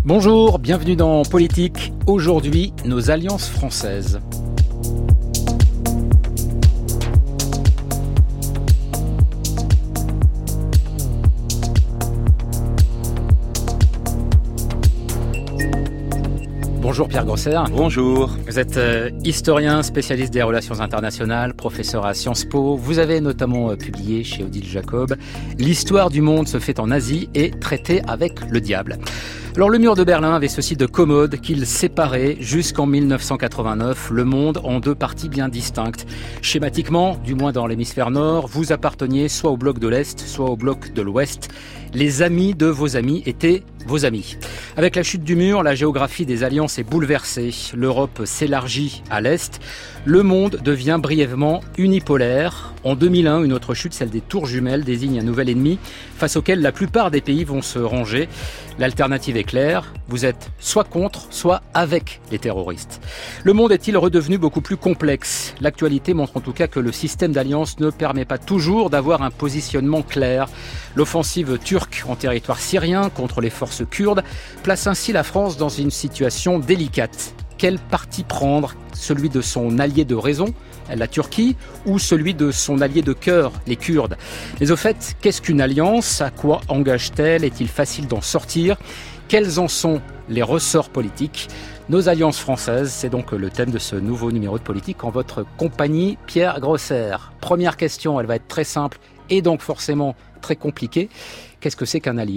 Bonjour, bienvenue dans Politique. Aujourd'hui, nos alliances françaises. Bonjour Pierre Grosser. Bonjour. Vous êtes historien, spécialiste des relations internationales, professeur à Sciences Po. Vous avez notamment publié chez Odile Jacob « L'histoire du monde se fait en Asie et traité avec le diable ». Alors le mur de Berlin avait ceci de commode qu'il séparait jusqu'en 1989 le monde en deux parties bien distinctes. Schématiquement, du moins dans l'hémisphère nord, vous apparteniez soit au bloc de l'Est, soit au bloc de l'Ouest. Les amis de vos amis étaient vos amis. Avec la chute du mur, la géographie des alliances est bouleversée. L'Europe s'élargit à l'Est. Le monde devient brièvement unipolaire. En 2001, une autre chute, celle des tours jumelles, désigne un nouvel ennemi face auquel la plupart des pays vont se ranger. L'alternative est claire, vous êtes soit contre, soit avec les terroristes. Le monde est-il redevenu beaucoup plus complexe ? L'actualité montre en tout cas que le système d'alliance ne permet pas toujours d'avoir un positionnement clair. L'offensive turque en territoire syrien contre les forces kurdes place ainsi la France dans une situation délicate. Quel parti prendre ? Celui de son allié de raison, la Turquie, ou celui de son allié de cœur, les Kurdes ? Mais au fait, qu'est-ce qu'une alliance ? À quoi engage-t-elle ? Est-il facile d'en sortir ? Quels en sont les ressorts politiques ? Nos alliances françaises, c'est donc le thème de ce nouveau numéro de Politique en votre compagnie, Pierre Grosser. Première question, elle va être très simple et donc forcément très compliquée. Qu'est-ce que c'est qu'un allié ?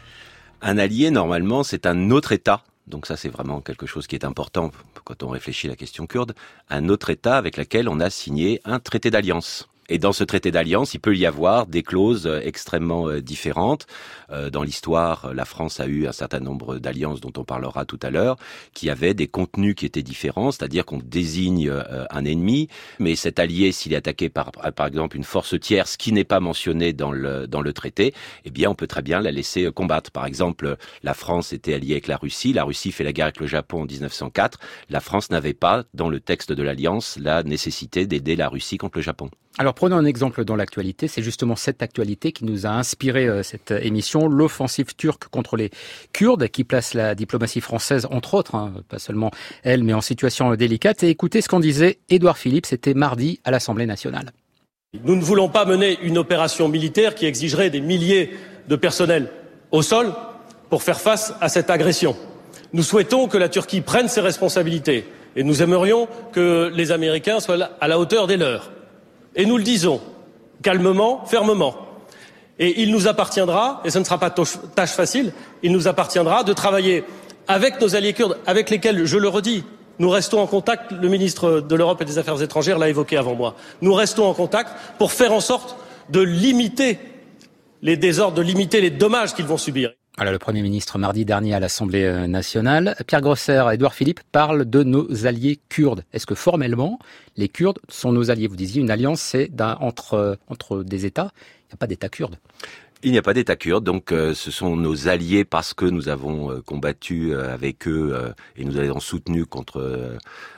Un allié, normalement, c'est un autre État. Donc ça, c'est vraiment quelque chose qui est important quand on réfléchit à la question kurde. Un autre État avec lequel on a signé un traité d'alliance. Et dans ce traité d'alliance, il peut y avoir des clauses extrêmement différentes. Dans l'histoire, la France a eu un certain nombre d'alliances dont on parlera tout à l'heure, qui avaient des contenus qui étaient différents, c'est-à-dire qu'on désigne un ennemi, mais cet allié, s'il est attaqué par exemple une force tierce qui n'est pas mentionnée dans le traité, eh bien on peut très bien la laisser combattre. Par exemple, la France était alliée avec la Russie fait la guerre avec le Japon en 1904. La France n'avait pas, dans le texte de l'alliance, la nécessité d'aider la Russie contre le Japon. Alors prenons un exemple dans l'actualité, c'est justement cette actualité qui nous a inspiré cette émission, l'offensive turque contre les Kurdes, qui place la diplomatie française, entre autres, pas seulement elle, mais en situation délicate. Et écoutez ce qu'en disait Édouard Philippe, c'était mardi à l'Assemblée nationale. Nous ne voulons pas mener une opération militaire qui exigerait des milliers de personnels au sol pour faire face à cette agression. Nous souhaitons que la Turquie prenne ses responsabilités et nous aimerions que les Américains soient à la hauteur des leurs. Et nous le disons, calmement, fermement. Et il nous appartiendra, et ce ne sera pas tâche facile, il nous appartiendra de travailler avec nos alliés kurdes, avec lesquels, je le redis, nous restons en contact, le ministre de l'Europe et des Affaires étrangères l'a évoqué avant moi, nous restons en contact pour faire en sorte de limiter les désordres, de limiter les dommages qu'ils vont subir. Voilà, le Premier ministre mardi dernier à l'Assemblée nationale. Pierre Grosser, Édouard Philippe parle de nos alliés kurdes. Est-ce que formellement, les Kurdes sont nos alliés ? Vous disiez une alliance, c'est entre des États. Il n'y a pas d'État kurde. Il n'y a pas d'État kurde, donc ce sont nos alliés parce que nous avons combattu avec eux et nous avons soutenu contre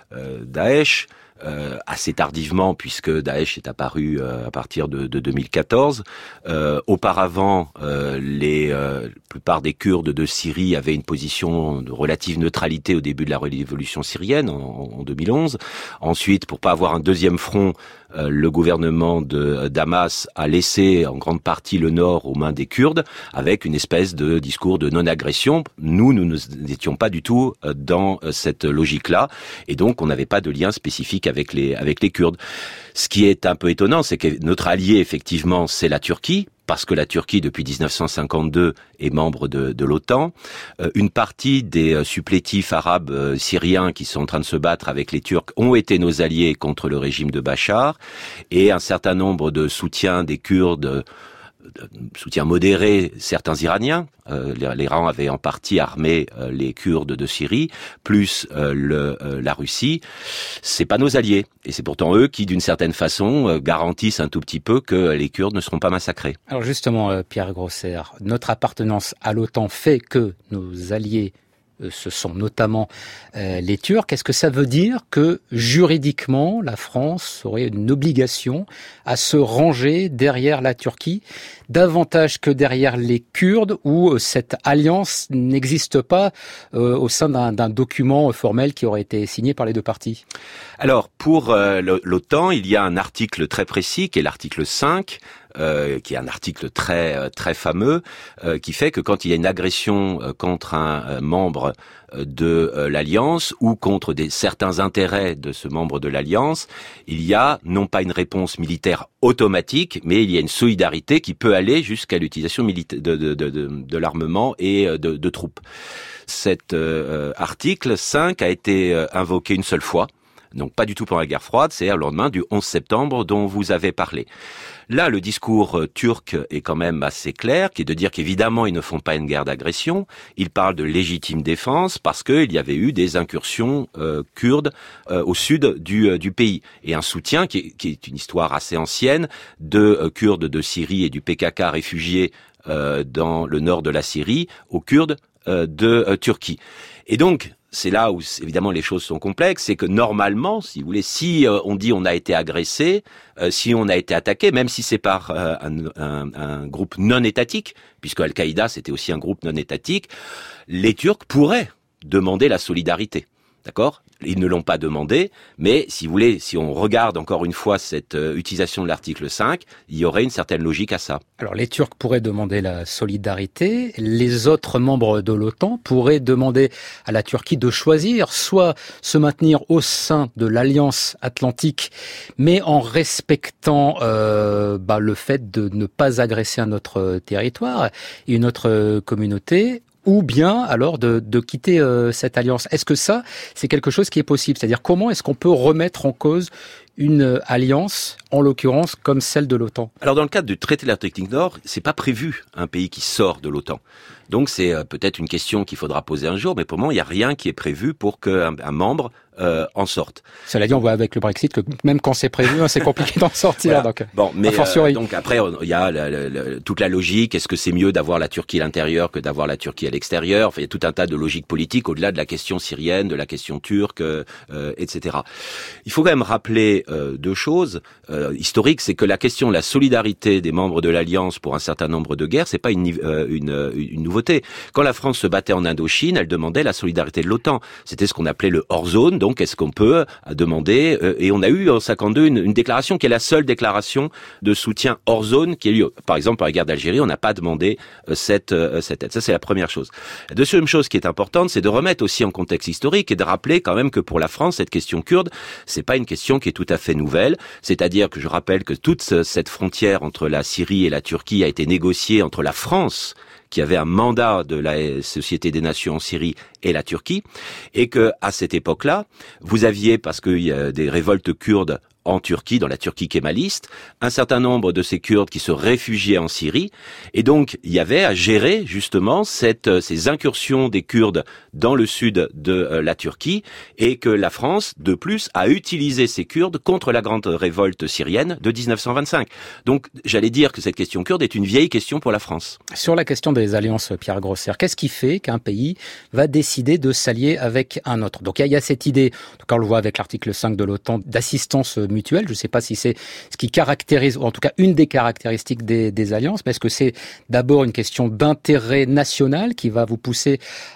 Daesh. Assez tardivement puisque Daesh est apparu à partir de 2014. Auparavant, la plupart des Kurdes de Syrie avaient une position de relative neutralité au début de la révolution syrienne en 2011. Ensuite, pour pas avoir un deuxième front, le gouvernement de Damas a laissé en grande partie le nord aux mains des Kurdes avec une espèce de discours de non-agression. Nous n'étions pas du tout dans cette logique-là et donc on n'avait pas de lien spécifique avec les Kurdes. Ce qui est un peu étonnant, c'est que notre allié, effectivement, c'est la Turquie, parce que la Turquie, depuis 1952, est membre de l'OTAN. Une partie des supplétifs arabes syriens qui sont en train de se battre avec les Turcs ont été nos alliés contre le régime de Bachar, et un certain nombre de soutiens des Kurdes, soutien modéré, certains Iraniens. L'Iran avait en partie armé les Kurdes de Syrie, plus la Russie. C'est pas nos alliés. Et c'est pourtant eux qui, d'une certaine façon, garantissent un tout petit peu que les Kurdes ne seront pas massacrés. Alors justement, Pierre Grosser, notre appartenance à l'OTAN fait que nos alliés ce sont notamment les Turcs. Est-ce que ça veut dire que juridiquement, la France aurait une obligation à se ranger derrière la Turquie, davantage que derrière les Kurdes, où cette alliance n'existe pas au sein d'un document formel qui aurait été signé par les deux parties? Alors, pour l'OTAN, il y a un article très précis, qui est l'article 5, qui est un article très fameux, qui fait que quand il y a une agression contre un membre de l'Alliance ou contre certains intérêts de ce membre de l'Alliance, il y a non pas une réponse militaire automatique, mais il y a une solidarité qui peut aller jusqu'à l'utilisation de l'armement et de troupes. Cet article 5 a été invoqué une seule fois, donc pas du tout pendant la guerre froide, c'est-à-dire le lendemain du 11 septembre dont vous avez parlé. Là, le discours turc est quand même assez clair, qui est de dire qu'évidemment, ils ne font pas une guerre d'agression. Ils parlent de légitime défense parce qu'il y avait eu des incursions kurdes au sud du pays. Et un soutien qui est une histoire assez ancienne de Kurdes de Syrie et du PKK réfugiés dans le nord de la Syrie aux Kurdes de Turquie. Et donc, c'est là où, évidemment, les choses sont complexes, c'est que normalement, si vous voulez, si on dit on a été agressé, si on a été attaqué, même si c'est par un groupe non étatique, puisque Al-Qaïda, c'était aussi un groupe non étatique, les Turcs pourraient demander la solidarité. D'accord ? Ils ne l'ont pas demandé, mais si vous voulez, si on regarde encore une fois cette utilisation de l'article 5, il y aurait une certaine logique à ça. Alors les Turcs pourraient demander la solidarité, les autres membres de l'OTAN pourraient demander à la Turquie de choisir soit se maintenir au sein de l'Alliance Atlantique, mais en respectant le fait de ne pas agresser un autre territoire et une autre communauté, ou bien alors de quitter cette alliance. Est-ce que ça, c'est quelque chose qui est possible? C'est-à-dire comment est-ce qu'on peut remettre en cause une alliance, en l'occurrence comme celle de l'OTAN? Alors dans le cadre du traité de l'Atlantique Nord, c'est pas prévu un pays qui sort de l'OTAN. Donc c'est peut-être une question qu'il faudra poser un jour, mais pour le moment, il n'y a rien qui est prévu pour qu'un membre en sorte. Cela dit, on voit avec le Brexit que même quand c'est prévu, c'est compliqué d'en sortir. Voilà. Donc, bon, mais donc après, il y a toute la logique. Est-ce que c'est mieux d'avoir la Turquie à l'intérieur que d'avoir la Turquie à l'extérieur? Enfin, il y a tout un tas de logiques politiques au-delà de la question syrienne, de la question turque, etc. Il faut quand même rappeler deux choses historiques, c'est que la question de la solidarité des membres de l'Alliance pour un certain nombre de guerres, c'est pas une nouveauté. Quand la France se battait en Indochine, elle demandait la solidarité de l'OTAN. C'était ce qu'on appelait le hors-zone. Donc, est-ce qu'on peut demander et on a eu en 52 une déclaration qui est la seule déclaration de soutien hors zone qui a eu lieu. Par exemple, par la guerre d'Algérie, on n'a pas demandé cette aide. Ça, c'est la première chose. La deuxième chose qui est importante, c'est de remettre aussi en contexte historique et de rappeler quand même que pour la France, cette question kurde, c'est pas une question qui est tout à fait nouvelle. C'est-à-dire que je rappelle que toute cette frontière entre la Syrie et la Turquie a été négociée entre la France, qui avait un mandat de la Société des Nations en Syrie, et la Turquie, et que à cette époque-là, vous aviez, parce qu'il y a des révoltes kurdes en Turquie, dans la Turquie kémaliste, un certain nombre de ces Kurdes qui se réfugiaient en Syrie, et donc il y avait à gérer justement ces incursions des Kurdes dans le sud de la Turquie, et que la France, de plus, a utilisé ces Kurdes contre la grande révolte syrienne de 1925. Donc j'allais dire que cette question kurde est une vieille question pour la France. Sur la question des alliances, Pierre Grosser, qu'est-ce qui fait qu'un pays va décider de s'allier avec un autre? Donc il y a cette idée, en tout cas on le voit avec l'article 5 de l'OTAN, d'assistance mutuelle. Je ne sais pas si c'est ce qui caractérise, ou en tout cas une des caractéristiques des alliances, mais est-ce que c'est d'abord une question d'intérêt national qui va vous pousser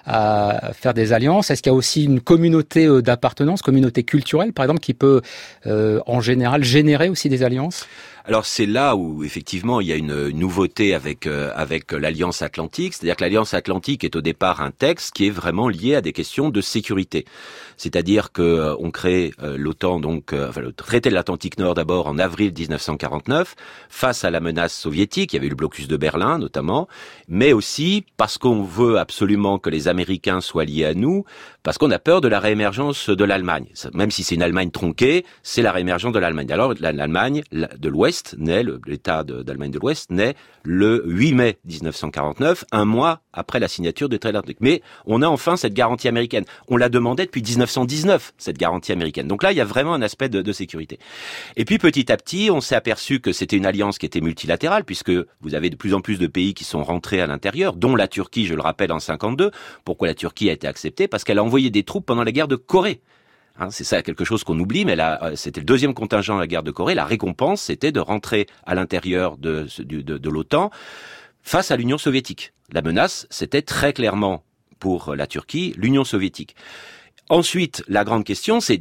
à faire des alliances? Est-ce qu'il y a aussi une communauté d'appartenance, communauté culturelle par exemple, qui peut en général générer aussi des alliances? Alors c'est là où effectivement il y a une nouveauté avec l'Alliance Atlantique, c'est-à-dire que l'Alliance Atlantique est au départ un texte qui est vraiment lié à des questions de sécurité. C'est-à-dire que on crée l'OTAN, donc le traité de l'Atlantique Nord d'abord en avril 1949 face à la menace soviétique. Il y avait eu le blocus de Berlin notamment, mais aussi parce qu'on veut absolument que les Américains soient liés à nous, parce qu'on a peur de la réémergence de l'Allemagne. Même si c'est une Allemagne tronquée, c'est la réémergence de l'Allemagne. Alors l'Allemagne de l'Ouest l'Ouest naît, l'État d'Allemagne de l'Ouest naît le 8 mai 1949, un mois après la signature du traité d'Atlantique. Mais on a enfin cette garantie américaine. On la demandait depuis 1919, cette garantie américaine. Donc là, il y a vraiment un aspect de sécurité. Et puis petit à petit, on s'est aperçu que c'était une alliance qui était multilatérale, puisque vous avez de plus en plus de pays qui sont rentrés à l'intérieur, dont la Turquie, je le rappelle, en 52. Pourquoi la Turquie a été acceptée? Parce qu'elle a envoyé des troupes pendant la guerre de Corée. C'est ça quelque chose qu'on oublie, mais là, c'était le deuxième contingent de la guerre de Corée. La récompense, c'était de rentrer à l'intérieur de l'OTAN face à l'Union soviétique. La menace, c'était très clairement pour la Turquie, l'Union soviétique. Ensuite, la grande question, c'est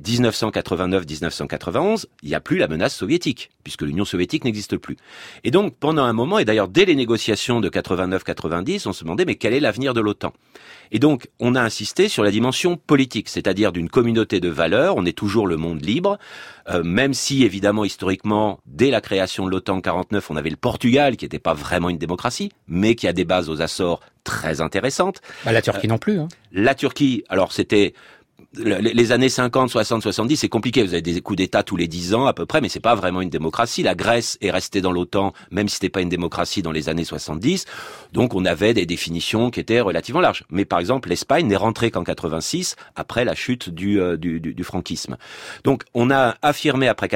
1989-1991, il n'y a plus la menace soviétique, puisque l'Union soviétique n'existe plus. Et donc, pendant un moment, et d'ailleurs dès les négociations de 89-90, on se demandait, mais quel est l'avenir de l'OTAN? Et donc, on a insisté sur la dimension politique, c'est-à-dire d'une communauté de valeurs, on est toujours le monde libre, même si, évidemment, historiquement, dès la création de l'OTAN en 49, on avait le Portugal, qui n'était pas vraiment une démocratie, mais qui a des bases aux Açores très intéressantes. La Turquie non plus. La Turquie, alors c'était... Les années 50, 60, 70, c'est compliqué. Vous avez des coups d'État tous les 10 ans à peu près, mais c'est pas vraiment une démocratie. La Grèce est restée dans l'OTAN, même si c'était pas une démocratie dans les années 70. Donc on avait des définitions qui étaient relativement larges. Mais par exemple, l'Espagne n'est rentrée qu'en 86, après la chute du franquisme. Donc on a affirmé après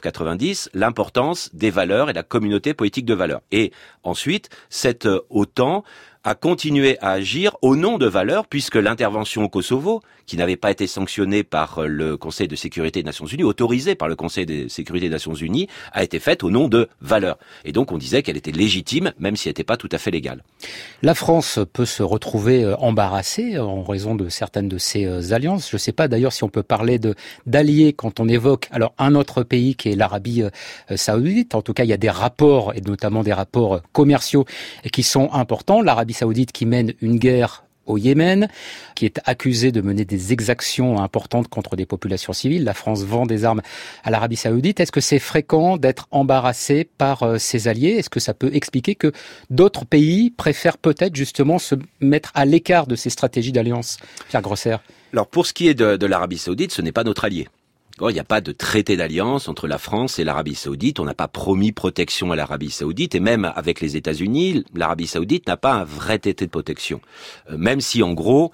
89-90 l'importance des valeurs et la communauté politique de valeurs. Et ensuite, cette OTAN a continué à agir au nom de valeurs, puisque l'intervention au Kosovo, qui n'avait pas été sanctionnée par le Conseil de sécurité des Nations Unies, autorisée par le Conseil de sécurité des Nations Unies, a été faite au nom de valeurs. Et donc on disait qu'elle était légitime, même si elle n'était pas tout à fait légale. La France peut se retrouver embarrassée en raison de certaines de ses alliances. Je ne sais pas d'ailleurs si on peut parler d'alliés quand on évoque alors un autre pays qui est l'Arabie saoudite. En tout cas, il y a des rapports, et notamment des rapports commerciaux, qui sont importants. L'Arabie saoudite qui mène une guerre au Yémen, qui est accusée de mener des exactions importantes contre des populations civiles. La France vend des armes à l'Arabie saoudite. Est-ce que c'est fréquent d'être embarrassé par ses alliés? Est-ce que ça peut expliquer que d'autres pays préfèrent peut-être justement se mettre à l'écart de ces stratégies d'alliance? Pierre Grosser. Alors pour ce qui est de l'Arabie saoudite, ce n'est pas notre allié. Il n'y a pas de traité d'alliance entre la France et l'Arabie saoudite. On n'a pas promis protection à l'Arabie saoudite. Et même avec les États-Unis, l'Arabie saoudite n'a pas un vrai traité de protection. Même si, en gros,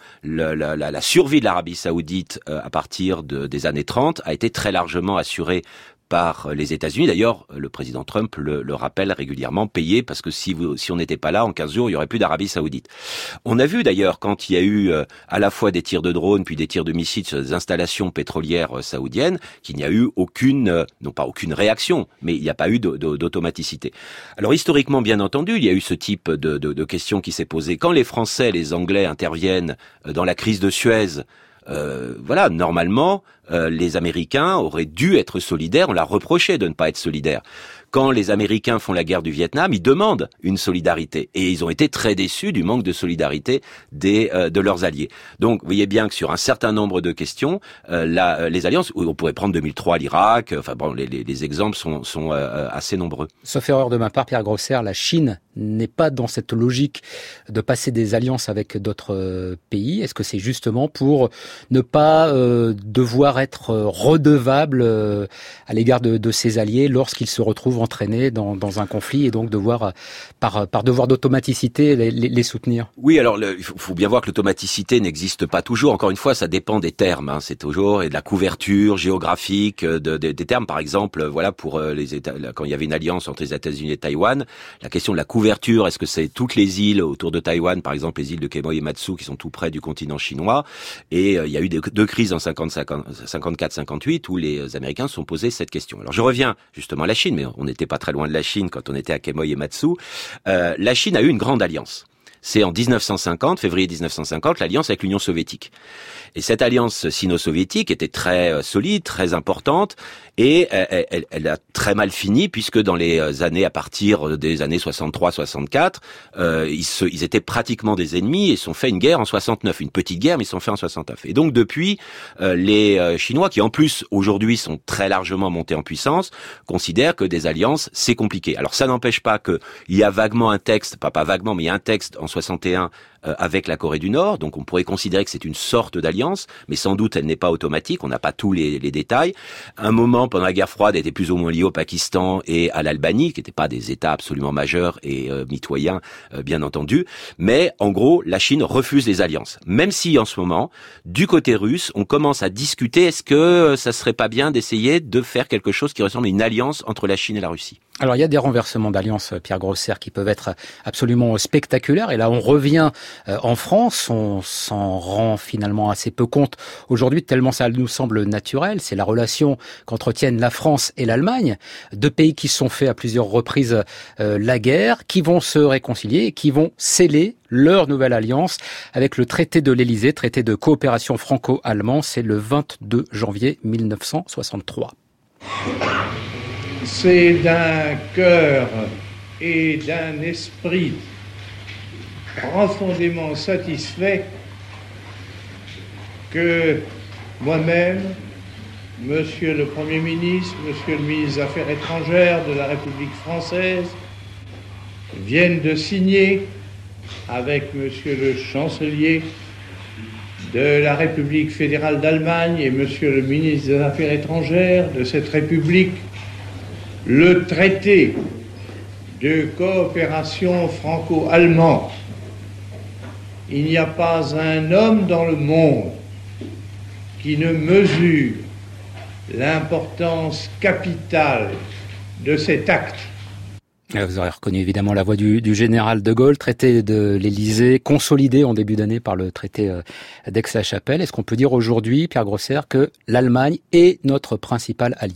la survie de l'Arabie saoudite à partir des années 30 a été très largement assurée par les États-Unis. D'ailleurs, le président Trump le rappelle régulièrement, payé, parce que si on n'était pas là, en 15 jours, il n'y aurait plus d'Arabie saoudite. On a vu d'ailleurs, quand il y a eu à la fois des tirs de drones, puis des tirs de missiles sur des installations pétrolières saoudiennes, qu'il n'y a eu non pas aucune réaction, mais il n'y a pas eu d'automaticité. Alors historiquement, bien entendu, il y a eu ce type de question qui s'est posée. Quand les Français, les Anglais interviennent dans la crise de Suez, normalement, les Américains auraient dû être solidaires. On leur reprochait de ne pas être solidaires. Quand les Américains font la guerre du Vietnam, ils demandent une solidarité. Et ils ont été très déçus du manque de solidarité de leurs alliés. Donc, vous voyez bien que sur un certain nombre de questions, les alliances, on pourrait prendre 2003 l'Irak, les exemples sont assez nombreux. Sauf erreur de ma part, Pierre Grosser, la Chine n'est pas dans cette logique de passer des alliances avec d'autres pays. Est-ce que c'est justement pour ne pas devoir être redevable à l'égard de ses alliés lorsqu'ils se retrouvent entraînés dans un conflit et donc devoir, par devoir d'automaticité, les soutenir? Oui, alors il faut bien voir que l'automaticité n'existe pas toujours. Encore une fois, ça dépend des termes. C'est toujours et de la couverture géographique des termes. Par exemple, pour les États, quand il y avait une alliance entre les États-Unis et Taïwan, la question de la couverture, est-ce que c'est toutes les îles autour de Taïwan, par exemple les îles de Quemoy et Matsu, qui sont tout près du continent chinois? Et il y a eu deux crises en 54-58 où les Américains se sont posés cette question. Alors je reviens justement à la Chine, mais on n'était pas très loin de la Chine quand on était à Quemoy et Matsu. La Chine a eu une grande alliance. C'est en 1950, février 1950, l'alliance avec l'Union soviétique. Et cette alliance sino-soviétique était très solide, très importante, et elle a très mal fini, puisque dans les années, à partir des années 63-64, ils étaient pratiquement des ennemis, et se sont fait une guerre en 69, une petite guerre, mais ils se sont fait en 69. Et donc depuis, les Chinois, qui en plus aujourd'hui sont très largement montés en puissance, considèrent que des alliances, c'est compliqué. Alors ça n'empêche pas qu'il y a vaguement un texte, pas vaguement, mais il y a un texte en 1961 avec la Corée du Nord, donc on pourrait considérer que c'est une sorte d'alliance, mais sans doute elle n'est pas automatique, on n'a pas tous les détails. Un moment, pendant la guerre froide, elle était plus ou moins liée au Pakistan et à l'Albanie, qui n'étaient pas des États absolument majeurs et mitoyens, bien entendu, mais en gros, la Chine refuse les alliances. Même si en ce moment, du côté russe, on commence à discuter, est-ce que ça serait pas bien d'essayer de faire quelque chose qui ressemble à une alliance entre la Chine et la Russie? Alors il y a des renversements d'alliances, Pierre Grosser, qui peuvent être absolument spectaculaires. Et là, on revient en France, on s'en rend finalement assez peu compte aujourd'hui, tellement ça nous semble naturel. C'est la relation qu'entretiennent la France et l'Allemagne, deux pays qui se sont fait à plusieurs reprises la guerre, qui vont se réconcilier et qui vont sceller leur nouvelle alliance avec le traité de l'Élysée, traité de coopération franco-allemand. C'est le 22 janvier 1963. C'est d'un cœur et d'un esprit profondément satisfait que moi-même, Monsieur le Premier ministre, Monsieur le ministre des Affaires étrangères de la République française, viennent de signer avec Monsieur le Chancelier de la République fédérale d'Allemagne et Monsieur le ministre des Affaires étrangères de cette République le traité de coopération franco-allemande. Il n'y a pas un homme dans le monde qui ne mesure l'importance capitale de cet acte. Vous aurez reconnu évidemment la voix du général de Gaulle, traité de l'Élysée, consolidé en début d'année par le traité d'Aix-la-Chapelle. Est-ce qu'on peut dire aujourd'hui, Pierre Grosser, que l'Allemagne est notre principal allié ?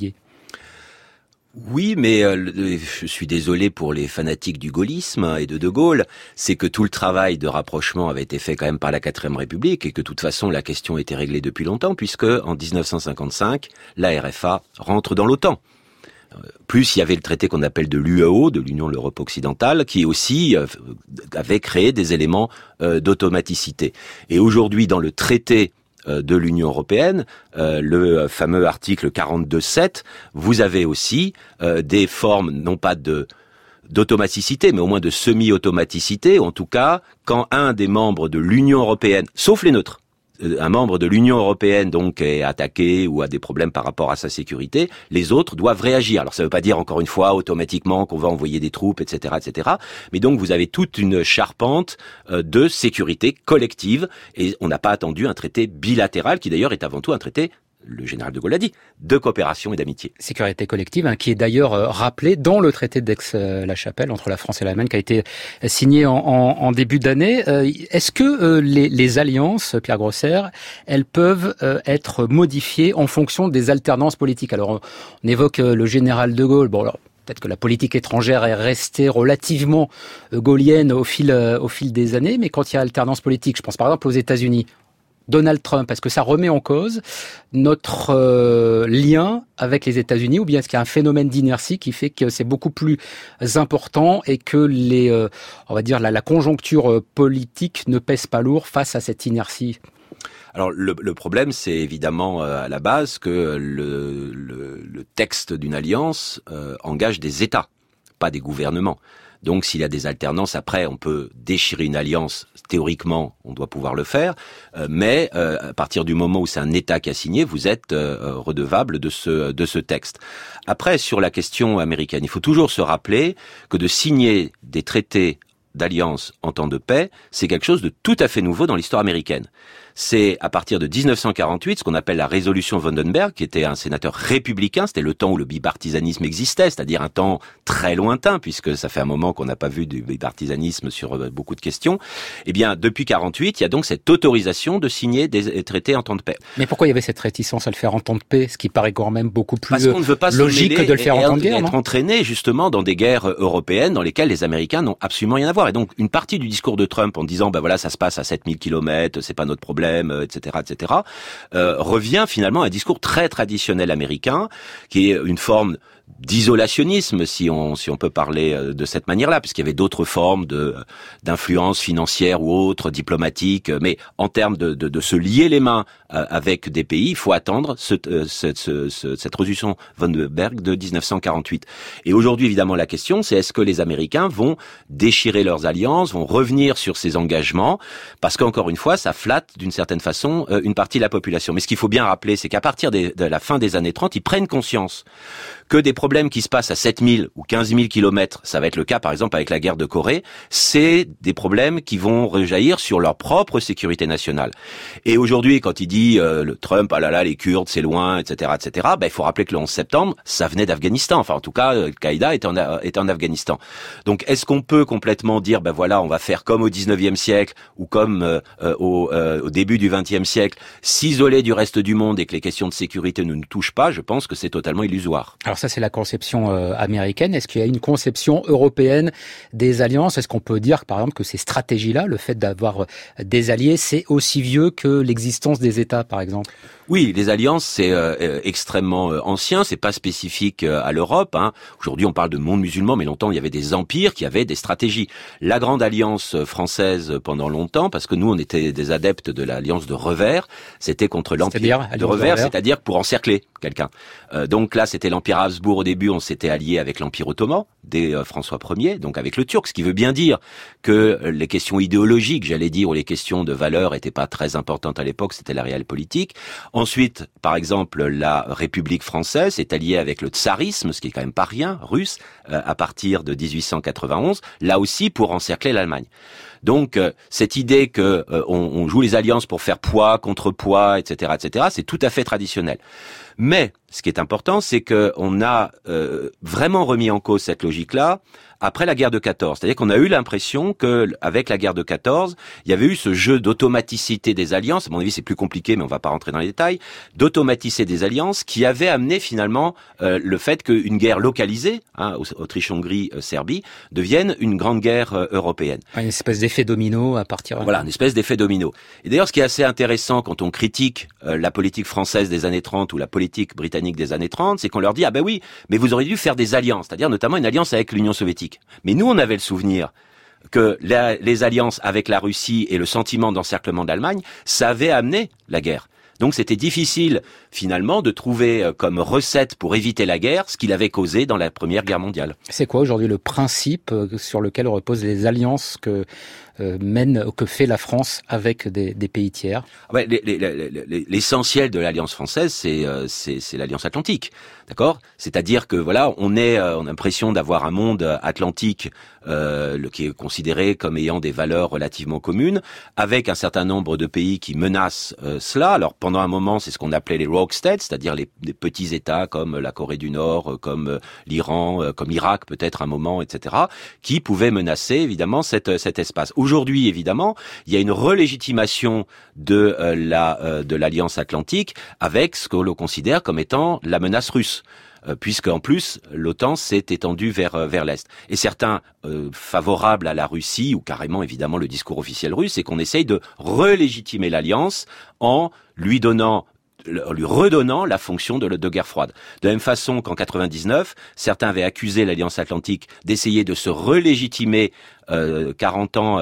Oui, mais je suis désolé pour les fanatiques du gaullisme et de Gaulle, c'est que tout le travail de rapprochement avait été fait quand même par la 4ème République et que de toute façon la question était réglée depuis longtemps puisque en 1955, la RFA rentre dans l'OTAN. Plus il y avait le traité qu'on appelle de l'UEO, de l'Union de l'Europe occidentale, qui aussi avait créé des éléments d'automaticité. Et aujourd'hui, dans le traité de l'Union européenne, le fameux article 42.7, vous avez aussi des formes, non pas d'automaticité, mais au moins de semi-automaticité, en tout cas, quand un des membres de l'Union européenne, sauf les neutres, un membre de l'Union européenne donc est attaqué ou a des problèmes par rapport à sa sécurité, les autres doivent réagir. Alors ça ne veut pas dire encore une fois automatiquement qu'on va envoyer des troupes, etc., etc. Mais donc vous avez toute une charpente de sécurité collective et on n'a pas attendu un traité bilatéral qui d'ailleurs est avant tout un traité, le général de Gaulle l'a dit, de coopération et d'amitié. Sécurité collective, qui est d'ailleurs rappelé dans le traité d'Aix-la-Chapelle entre la France et l'Allemagne, qui a été signé en début d'année. Est-ce que les alliances, Pierre Grosser, elles peuvent être modifiées en fonction des alternances politiques ? Alors, on évoque le général de Gaulle. Bon, alors, peut-être que la politique étrangère est restée relativement gaullienne au fil des années, mais quand il y a alternance politique, je pense par exemple aux États-Unis, Donald Trump, est-ce que ça remet en cause notre lien avec les États-Unis ou bien est-ce qu'il y a un phénomène d'inertie qui fait que c'est beaucoup plus important et que on va dire la conjoncture politique ne pèse pas lourd face à cette inertie ? Alors le problème, c'est évidemment à la base que le texte d'une alliance engage des États, pas des gouvernements. Donc s'il y a des alternances, après on peut déchirer une alliance, théoriquement on doit pouvoir le faire, mais à partir du moment où c'est un État qui a signé, vous êtes redevable de ce texte. Après, sur la question américaine, il faut toujours se rappeler que de signer des traités d'alliance en temps de paix, c'est quelque chose de tout à fait nouveau dans l'histoire américaine. C'est à partir de 1948, ce qu'on appelle la résolution Vandenberg, qui était un sénateur républicain, c'était le temps où le bipartisanisme existait, c'est-à-dire un temps très lointain, puisque ça fait un moment qu'on n'a pas vu du bipartisanisme sur beaucoup de questions. Eh bien, depuis 48, il y a donc cette autorisation de signer des traités en temps de paix. Mais pourquoi il y avait cette réticence à le faire en temps de paix, ce qui paraît quand même beaucoup plus Parce qu'on ne veut pas logique que de le faire en temps de guerre, être entraîné justement dans des guerres européennes dans lesquelles les Américains n'ont absolument rien à voir. Et donc, une partie du discours de Trump en disant, ben voilà, ça se passe à 7000 kilomètres, c'est pas notre problème, etc., revient finalement à un discours très traditionnel américain, qui est une forme d'isolationnisme, si on peut parler de cette manière-là, puisqu'il y avait d'autres formes d'influence financière ou autre, diplomatique, mais en termes de se lier les mains avec des pays, il faut attendre cette résolution von Berg de 1948. Et aujourd'hui, évidemment, la question, c'est est-ce que les Américains vont déchirer leurs alliances, vont revenir sur ces engagements, parce qu'encore une fois, ça flatte d'une certaine façon une partie de la population. Mais ce qu'il faut bien rappeler, c'est qu'à partir de la fin des années 30, ils prennent conscience que des problèmes qui se passent à 7000 ou 15 000 kilomètres, ça va être le cas par exemple avec la guerre de Corée, c'est des problèmes qui vont rejaillir sur leur propre sécurité nationale. Et aujourd'hui, quand il dit le Trump, ah là là, les Kurdes, c'est loin, etc., etc., il faut rappeler que le 11 septembre, ça venait d'Afghanistan. Enfin, en tout cas, Al-Qaïda était en Afghanistan. Donc, est-ce qu'on peut complètement dire, voilà, on va faire comme au 19e siècle ou comme au début du 20e siècle, s'isoler du reste du monde et que les questions de sécurité ne nous touchent pas? Je pense que c'est totalement illusoire. Alors ça, c'est la conception américaine. Est-ce qu'il y a une conception européenne des alliances? Est-ce qu'on peut dire, par exemple, que ces stratégies-là, le fait d'avoir des alliés, c'est aussi vieux que l'existence des États, par exemple? Oui, les alliances, c'est extrêmement ancien, c'est pas spécifique à l'Europe. Aujourd'hui, on parle de monde musulman, mais longtemps, il y avait des empires qui avaient des stratégies. La grande alliance française pendant longtemps, parce que nous, on était des adeptes de l'alliance de revers, c'était contre l'empire de revers, c'est-à-dire pour encercler quelqu'un. Donc là, c'était l'empire Habsbourg au début, on s'était allié avec l'empire ottoman, dès François Ier, donc avec le turc, ce qui veut bien dire que les questions idéologiques, j'allais dire, ou les questions de valeur étaient pas très importantes à l'époque, c'était la réelle politique. Ensuite, par exemple, la République française est alliée avec le tsarisme, ce qui est quand même pas rien, russe, à partir de 1891, là aussi pour encercler l'Allemagne. Donc, cette idée que on joue les alliances pour faire poids contre poids, etc., c'est tout à fait traditionnel. Mais ce qui est important, c'est que on a vraiment remis en cause cette logique-là après la guerre de 14. C'est-à-dire qu'on a eu l'impression que, avec la guerre de 14, il y avait eu ce jeu d'automaticité des alliances. À mon avis, c'est plus compliqué, mais on va pas rentrer dans les détails. D'automatiser des alliances qui avait amené finalement le fait qu'une guerre localisée, Autriche-Hongrie, Serbie, devienne une grande guerre européenne. Une espèce d'effet domino à partir. Voilà, une espèce d'effet domino. Et d'ailleurs, ce qui est assez intéressant quand on critique la politique française des années 30 ou la politique britannique des années 30, c'est qu'on leur dit ah ben oui, mais vous auriez dû faire des alliances, c'est-à-dire notamment une alliance avec l'Union soviétique. Mais nous, on avait le souvenir que les alliances avec la Russie et le sentiment d'encerclement de l'Allemagne, ça avait amené la guerre. Donc c'était difficile, finalement, de trouver comme recette pour éviter la guerre ce qu'il avait causé dans la Première Guerre mondiale. C'est quoi aujourd'hui le principe sur lequel reposent les alliances que fait la France avec des pays tiers? L'essentiel de l'alliance française, c'est l'alliance atlantique, d'accord? C'est-à-dire que voilà, on a l'impression d'avoir un monde atlantique qui est considéré comme ayant des valeurs relativement communes, avec un certain nombre de pays qui menacent cela. Alors pendant un moment, c'est ce qu'on appelait les rogue states, c'est-à-dire les petits États comme la Corée du Nord, comme l'Iran, comme l'Irak peut-être un moment, etc., qui pouvaient menacer évidemment cet espace. Aujourd'hui, évidemment, il y a une relégitimation de l'Alliance Atlantique avec ce que l'on considère comme étant la menace russe. Puisque en plus l'OTAN s'est étendue vers l'est. Et certains favorables à la Russie, ou carrément évidemment le discours officiel russe, c'est qu'on essaye de relégitimer l'alliance en lui redonnant la fonction de guerre froide. De la même façon qu'en 99, certains avaient accusé l'Alliance Atlantique d'essayer de se relégitimer 50 ans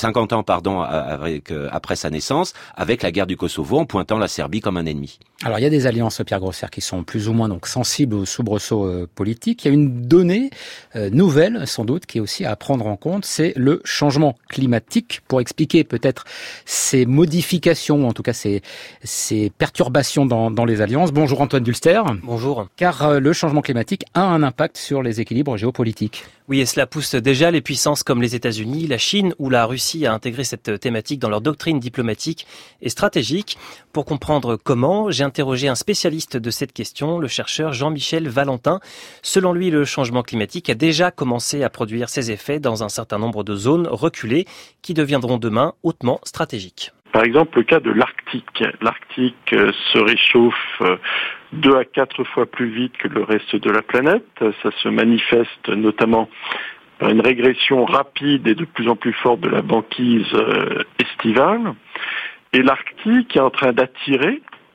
après sa naissance, avec la guerre du Kosovo, en pointant la Serbie comme un ennemi. Alors il y a des alliances, Pierre Grosser, qui sont plus ou moins donc sensibles aux soubresauts politiques. Il y a une donnée nouvelle, sans doute, qui est aussi à prendre en compte, c'est le changement climatique. Pour expliquer peut-être ces modifications, en tout cas ces perturbations dans les alliances. Bonjour Antoine Dulster. Bonjour. Car le changement climatique a un impact sur les équilibres géopolitiques. Oui, et cela pousse déjà les puissances comme les États-Unis, la Chine ou la Russie à intégrer cette thématique dans leur doctrine diplomatique et stratégique. Pour comprendre comment, j'ai interrogé un spécialiste de cette question, le chercheur Jean-Michel Valentin. Selon lui, le changement climatique a déjà commencé à produire ses effets dans un certain nombre de zones reculées qui deviendront demain hautement stratégiques. Par exemple, le cas de l'Arctique. L'Arctique se réchauffe 2 à 4 fois plus vite que le reste de la planète. Ça se manifeste notamment par une régression rapide et de plus en plus forte de la banquise estivale. Et l'Arctique est en train d'attirer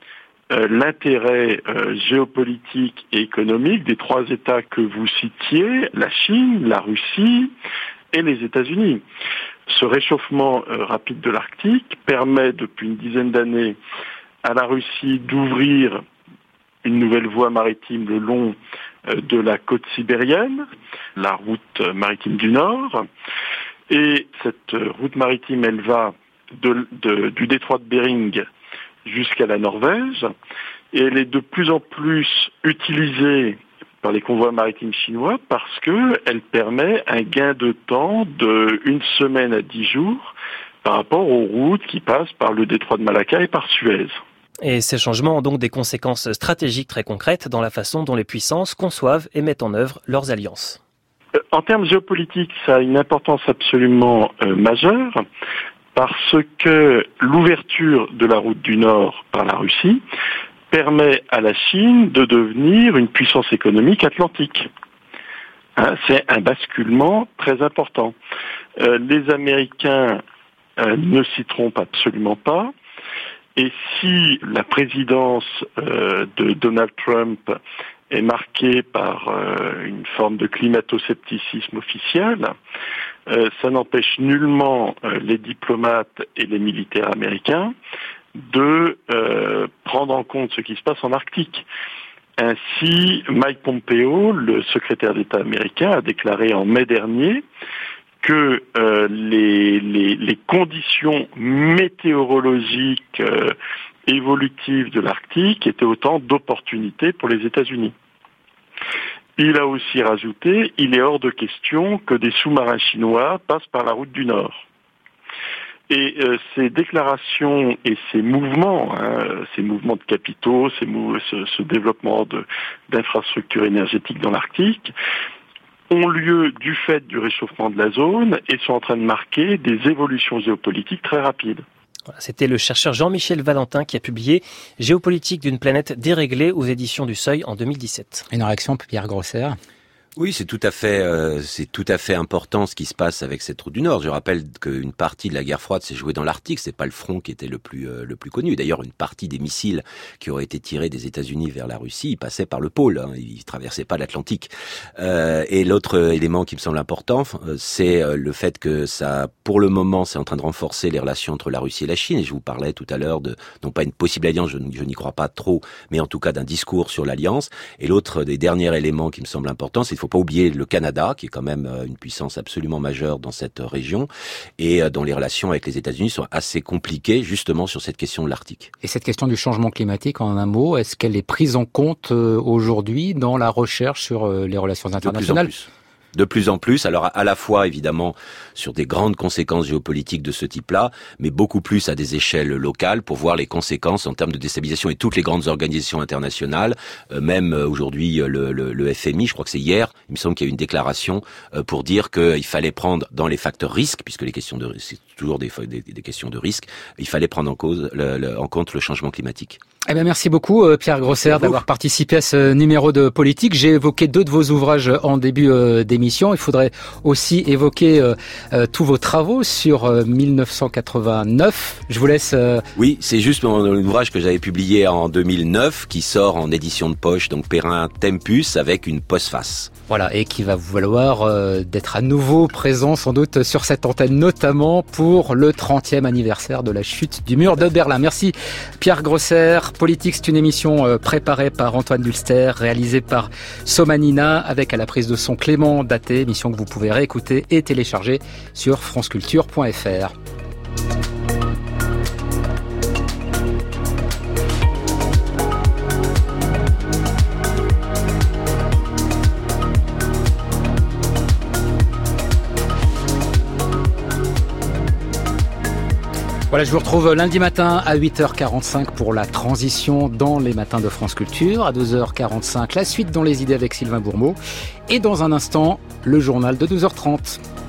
l'intérêt géopolitique et économique des trois États que vous citiez, la Chine, la Russie et les États-Unis. Ce réchauffement rapide de l'Arctique permet depuis une dizaine d'années à la Russie d'ouvrir une nouvelle voie maritime le long de la côte sibérienne, la route maritime du Nord. Et cette route maritime, elle va du détroit de Bering jusqu'à la Norvège. Et elle est de plus en plus utilisée par les convois maritimes chinois parce qu'elle permet un gain de temps de 1 semaine à 10 jours par rapport aux routes qui passent par le détroit de Malacca et par Suez. Et ces changements ont donc des conséquences stratégiques très concrètes dans la façon dont les puissances conçoivent et mettent en œuvre leurs alliances. En termes géopolitiques, ça a une importance absolument majeure parce que l'ouverture de la route du Nord par la Russie permet à la Chine de devenir une puissance économique atlantique. C'est un basculement très important. Les Américains ne s'y trompent absolument pas. Et si la présidence de Donald Trump est marquée par une forme de climato-scepticisme officiel, ça n'empêche nullement les diplomates et les militaires américains de prendre en compte ce qui se passe en Arctique. Ainsi, Mike Pompeo, le secrétaire d'État américain, a déclaré en mai dernier que les conditions météorologiques évolutives de l'Arctique étaient autant d'opportunités pour les États-Unis. Il a aussi rajouté, il est hors de question que des sous-marins chinois passent par la route du Nord. Et ces déclarations et ces mouvements de capitaux, ce développement d'infrastructures énergétiques dans l'Arctique, ont lieu du fait du réchauffement de la zone et sont en train de marquer des évolutions géopolitiques très rapides. C'était le chercheur Jean-Michel Valentin qui a publié « Géopolitique d'une planète déréglée » aux éditions du Seuil en 2017. Une réaction, Pierre Grosser ? Oui, c'est tout à fait important ce qui se passe avec cette route du Nord. Je rappelle qu'une partie de la guerre froide s'est jouée dans l'Arctique. C'est pas le front qui était le plus connu. D'ailleurs, une partie des missiles qui auraient été tirés des États-Unis vers la Russie, ils passaient par le pôle. Ils traversaient pas l'Atlantique. Et l'autre élément qui me semble important, c'est le fait que ça, pour le moment, c'est en train de renforcer les relations entre la Russie et la Chine. Et je vous parlais tout à l'heure de, non pas une possible alliance, je n'y crois pas trop, mais en tout cas d'un discours sur l'alliance. Et l'autre des derniers éléments qui me semble important, c'est qu'il faut pas oublier le Canada, qui est quand même une puissance absolument majeure dans cette région, et dont les relations avec les États-Unis sont assez compliquées, justement, sur cette question de l'Arctique. Et cette question du changement climatique, en un mot, est-ce qu'elle est prise en compte aujourd'hui dans la recherche sur les relations internationales ? De plus en plus, alors à la fois évidemment sur des grandes conséquences géopolitiques de ce type-là, mais beaucoup plus à des échelles locales pour voir les conséquences en termes de déstabilisation. Et toutes les grandes organisations internationales, même aujourd'hui le FMI, je crois que c'est hier, il me semble qu'il y a eu une déclaration pour dire qu'il fallait prendre dans les facteurs risques, puisque les questions de c'est toujours des questions de risque, il fallait prendre en compte le changement climatique. Eh bien, merci beaucoup Pierre Grosser d'avoir participé à ce numéro de Politique. J'ai évoqué 2 de vos ouvrages en début d'émission. Il faudrait aussi évoquer tous vos travaux sur 1989. Je vous laisse... Oui, c'est juste mon ouvrage que j'avais publié en 2009 qui sort en édition de poche, donc Perrin Tempus avec une postface. Voilà, et qui va vous valoir d'être à nouveau présent sans doute sur cette antenne, notamment pour le 30e anniversaire de la chute du mur de Berlin. Merci Pierre Grosser. Politique, c'est une émission préparée par Antoine Dulster, réalisée par Somanina, avec à la prise de son Clément Daté, émission que vous pouvez réécouter et télécharger sur franceculture.fr. Voilà, je vous retrouve lundi matin à 8h45 pour la transition dans les matins de France Culture. À 2h45, la suite dans les idées avec Sylvain Bourmeau. Et dans un instant, le journal de 12h30.